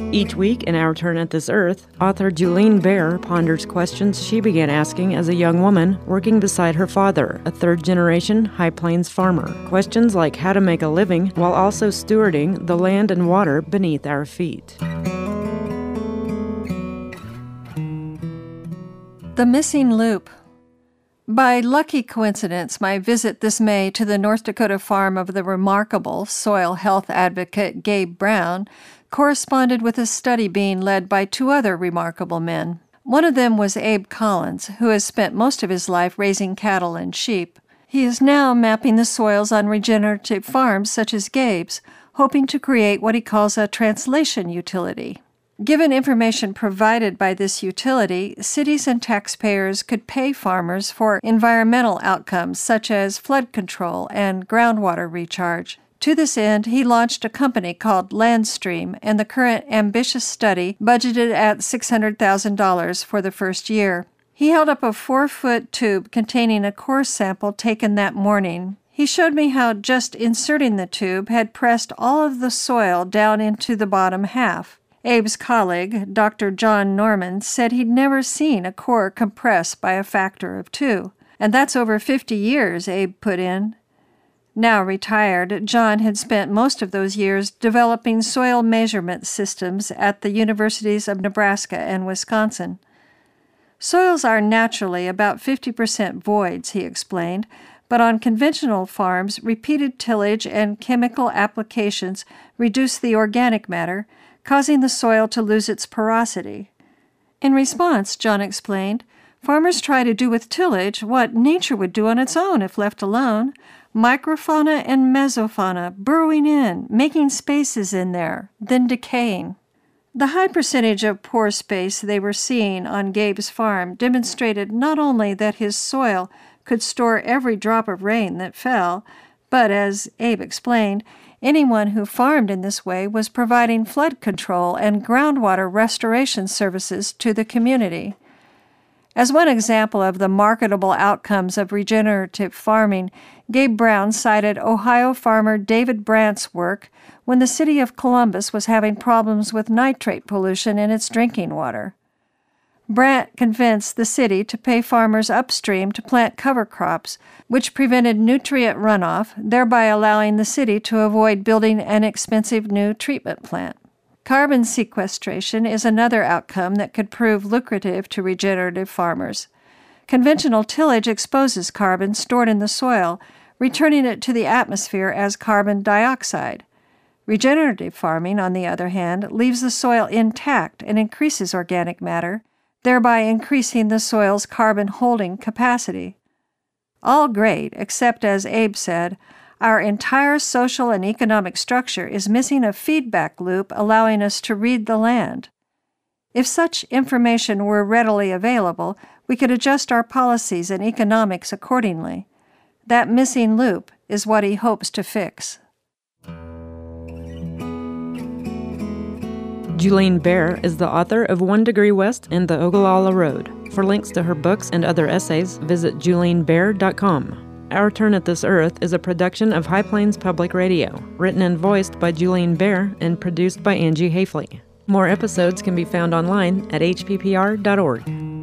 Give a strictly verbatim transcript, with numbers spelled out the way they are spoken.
Each week in Our Turn at This Earth, author Julene Baer ponders questions she began asking as a young woman working beside her father, a third-generation High Plains farmer. Questions like how to make a living while also stewarding the land and water beneath our feet. The Missing Loop. By lucky coincidence, my visit this May to the North Dakota farm of the remarkable soil health advocate Gabe Brown corresponded with a study being led by two other remarkable men. One of them was Abe Collins, who has spent most of his life raising cattle and sheep. He is now mapping the soils on regenerative farms such as Gabe's, hoping to create what he calls a translation utility. Given information provided by this utility, cities and taxpayers could pay farmers for environmental outcomes such as flood control and groundwater recharge. To this end, he launched a company called Landstream, and the current ambitious study budgeted at six hundred thousand dollars for the first year. He held up a four-foot tube containing a core sample taken that morning. He showed me how just inserting the tube had pressed all of the soil down into the bottom half. Abe's colleague, Doctor John Norman, said he'd never seen a core compress by a factor of two. And that's over fifty years, Abe put in. Now retired, John had spent most of those years developing soil measurement systems at the universities of Nebraska and Wisconsin. Soils are naturally about fifty percent voids, he explained, but on conventional farms, repeated tillage and chemical applications reduce the organic matter, causing the soil to lose its porosity. In response, John explained, farmers try to do with tillage what nature would do on its own if left alone, microfauna and mesofauna burrowing in, making spaces in there, then decaying. The high percentage of pore space they were seeing on Gabe's farm demonstrated not only that his soil could store every drop of rain that fell, but, as Abe explained, anyone who farmed in this way was providing flood control and groundwater restoration services to the community. As one example of the marketable outcomes of regenerative farming, Gabe Brown cited Ohio farmer David Brandt's work when the city of Columbus was having problems with nitrate pollution in its drinking water. Brandt convinced the city to pay farmers upstream to plant cover crops, which prevented nutrient runoff, thereby allowing the city to avoid building an expensive new treatment plant. Carbon sequestration is another outcome that could prove lucrative to regenerative farmers. Conventional tillage exposes carbon stored in the soil, returning it to the atmosphere as carbon dioxide. Regenerative farming, on the other hand, leaves the soil intact and increases organic matter, thereby increasing the soil's carbon-holding capacity. All great, except, as Abe said, our entire social and economic structure is missing a feedback loop allowing us to read the land. If such information were readily available, we could adjust our policies and economics accordingly. That missing loop is what he hopes to fix. Julene Baer is the author of One Degree West and the Ogallala Road. For links to her books and other essays, visit julene baer dot com. Our Turn at This Earth is a production of High Plains Public Radio, written and voiced by Julene Baer and produced by Angie Hafley. More episodes can be found online at h p p r dot org.